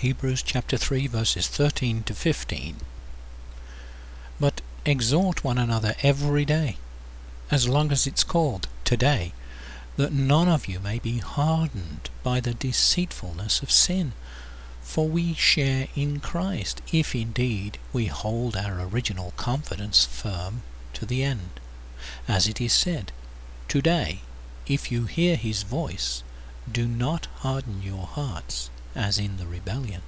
Hebrews chapter 3 verses 13 to 15. But exhort one another every day, as long as it's called today, that none of you may be hardened by the deceitfulness of sin. For we share in Christ, if indeed we hold our original confidence firm to the end. As it is said, "Today, if you hear his voice, do not harden your hearts as in the rebellion."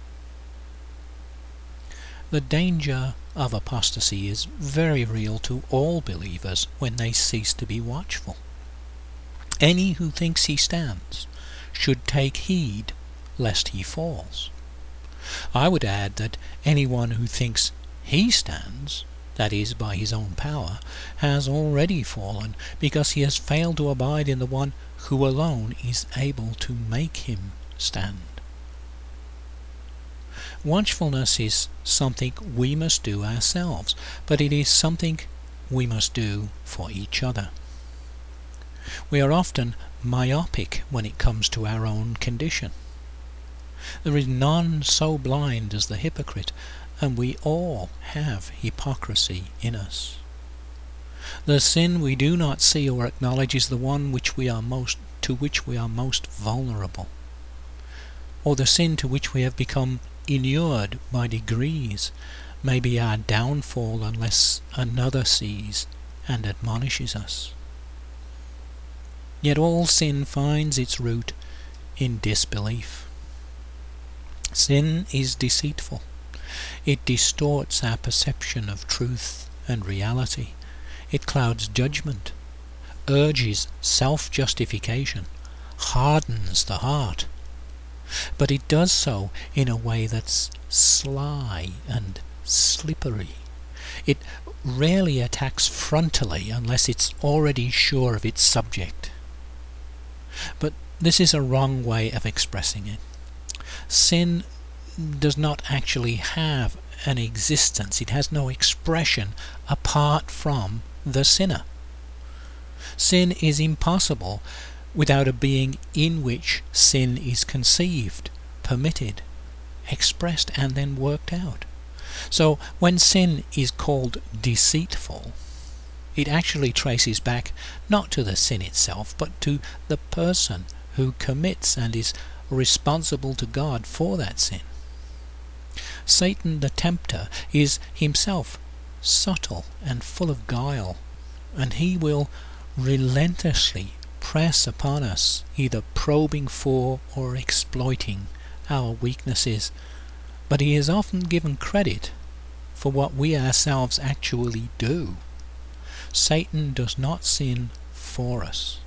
The danger of apostasy is very real to all believers when they cease to be watchful. Any who thinks he stands should take heed lest he falls. I would add that anyone who thinks he stands, that is, by his own power, has already fallen, because he has failed to abide in the one who alone is able to make him stand. Watchfulness is something we must do ourselves, but it is something we must do for each other. We are often myopic when it comes to our own condition. There is none so blind as the hypocrite, and we all have hypocrisy in us. The sin we do not see or acknowledge is the one to which we are most vulnerable, or the sin to which we have become inured by degrees may be our downfall unless another sees and admonishes us. Yet all sin finds its root in disbelief. Sin is deceitful. It distorts our perception of truth and reality. It clouds judgment, urges self-justification, hardens the heart. But it does so in a way that's sly and slippery. It rarely attacks frontally unless it's already sure of its subject. But this is a wrong way of expressing it. Sin does not actually have an existence. It has no expression apart from the sinner. Sin is impossible without a being in which sin is conceived, permitted, expressed, and then worked out. So when sin is called deceitful, it actually traces back not to the sin itself, but to the person who commits and is responsible to God for that sin. Satan the tempter is himself subtle and full of guile, and he will relentlessly press upon us, either probing for or exploiting our weaknesses, but he is often given credit for what we ourselves actually do. Satan does not sin for us.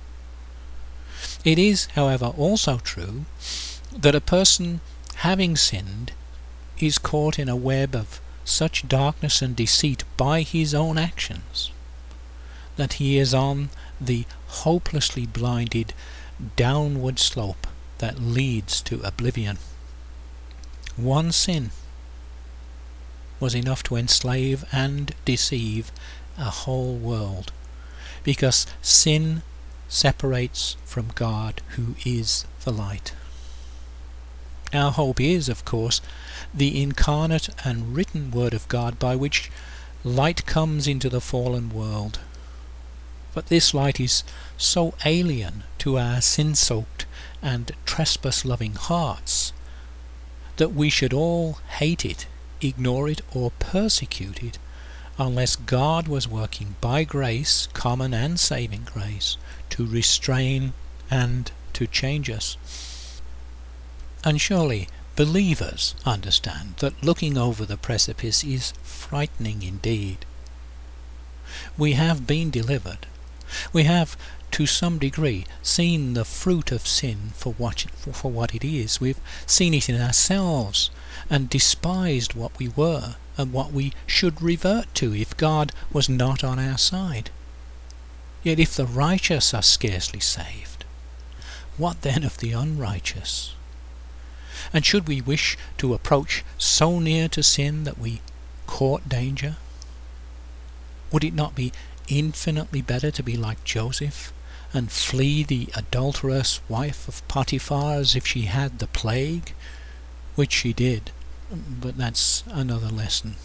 It is, however, also true that a person having sinned is caught in a web of such darkness and deceit by his own actions that he is on the hopelessly blinded downward slope that leads to oblivion. One sin was enough to enslave and deceive a whole world, because sin separates from God, who is the light. Our hope is, of course, the incarnate and written Word of God by which light comes into the fallen world. But this light is so alien to our sin-soaked and trespass-loving hearts that we should all hate it, ignore it, or persecute it unless God was working by grace, common and saving grace, to restrain and to change us. And surely believers understand that looking over the precipice is frightening indeed. We have been delivered. We have, to some degree, seen the fruit of sin for what it is. We've seen it in ourselves and despised what we were and what we should revert to if God was not on our side. Yet if the righteous are scarcely saved, what then of the unrighteous? And should we wish to approach so near to sin that we court danger? Would it not be infinitely better to be like Joseph and flee the adulterous wife of Potiphar as if she had the plague, which she did, but that's another lesson.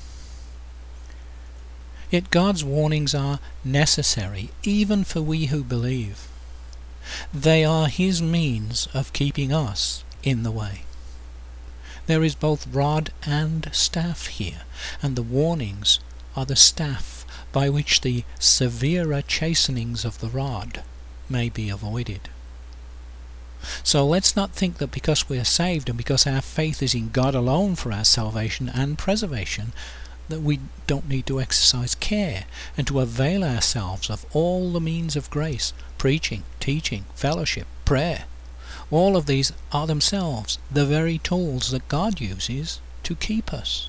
Yet God's warnings are necessary even for we who believe. They are his means of keeping us in the way. There is both rod and staff here, and the warnings are the staff by which the severer chastenings of the rod may be avoided. So let's not think that because we are saved and because our faith is in God alone for our salvation and preservation, that we don't need to exercise care and to avail ourselves of all the means of grace, preaching, teaching, fellowship, prayer. All of these are themselves the very tools that God uses to keep us.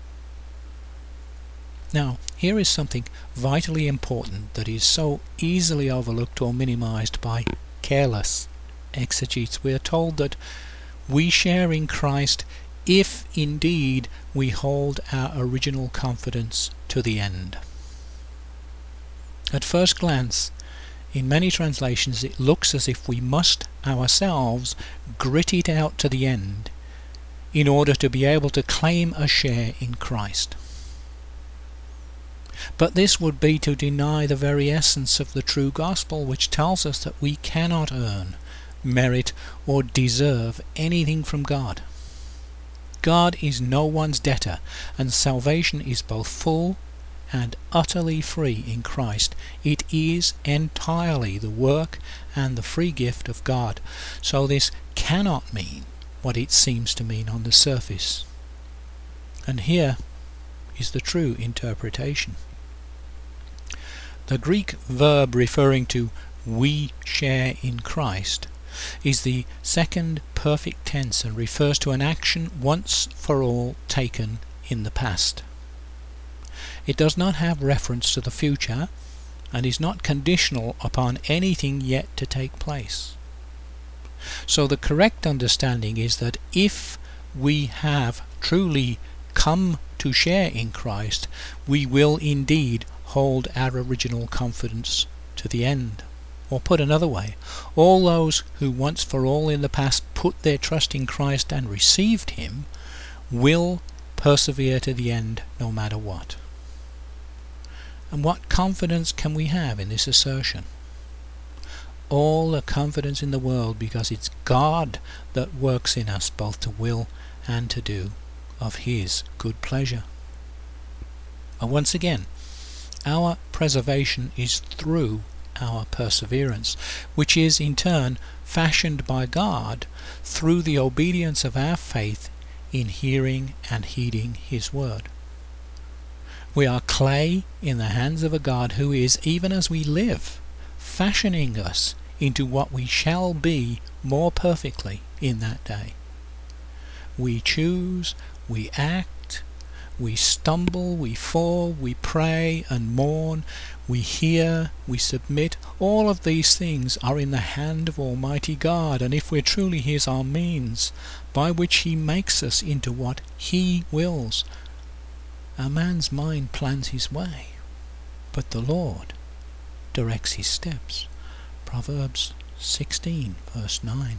Now, here is something vitally important that is so easily overlooked or minimized by careless exegetes. We are told that we share in Christ if indeed we hold our original confidence to the end. At first glance, in many translations it looks as if we must ourselves grit it out to the end in order to be able to claim a share in Christ. But this would be to deny the very essence of the true gospel, which tells us that we cannot earn, merit, or deserve anything from God. God is no one's debtor, and salvation is both full and utterly free in Christ. It is entirely the work and the free gift of God. So this cannot mean what it seems to mean on the surface. And here is the true interpretation. The Greek verb referring to we share in Christ is the second perfect tense and refers to an action once for all taken in the past. It does not have reference to the future and is not conditional upon anything yet to take place. So the correct understanding is that if we have truly come to share in Christ, we will indeed hold our original confidence to the end. Or put another way, all those who once for all in the past put their trust in Christ and received him will persevere to the end no matter what. And what confidence can we have in this assertion? All the confidence in the world, because it's God that works in us both to will and to do of his good pleasure. And once again, our preservation is through our perseverance, which is in turn fashioned by God through the obedience of our faith in hearing and heeding his word. We are clay in the hands of a God who is, even as we live, fashioning us into what we shall be more perfectly in that day. We choose, we act, we stumble, we fall, we pray and mourn, we hear, we submit. All of these things are in the hand of Almighty God, and if we're truly his, our means by which he makes us into what he wills. A man's mind plans his way, but the Lord directs his steps. Proverbs 16, verse 9.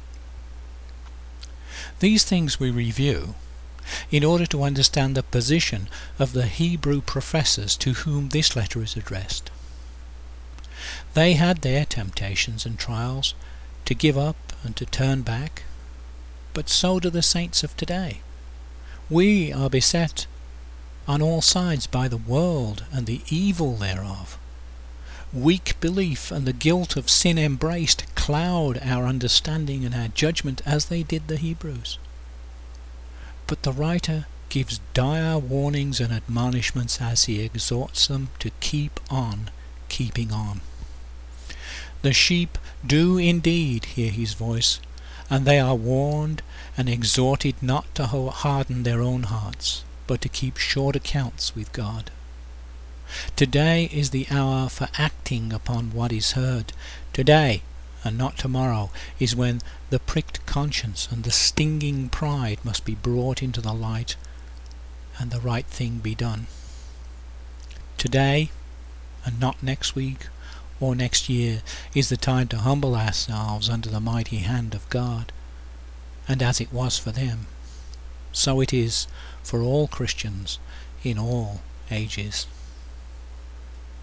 These things we review in order to understand the position of the Hebrew professors to whom this letter is addressed. They had their temptations and trials to give up and to turn back, but so do the saints of today. We are beset on all sides by the world and the evil thereof. Weak belief and the guilt of sin embraced cloud our understanding and our judgment as they did the Hebrews. But the writer gives dire warnings and admonishments as he exhorts them to keep on keeping on. The sheep do indeed hear his voice, and they are warned and exhorted not to harden their own hearts, but to keep short accounts with God. Today is the hour for acting upon what is heard. Today, and not tomorrow, is when the pricked conscience and the stinging pride must be brought into the light and the right thing be done. Today, and not next week or next year, is the time to humble ourselves under the mighty hand of God, and as it was for them, So it is for all Christians in all ages.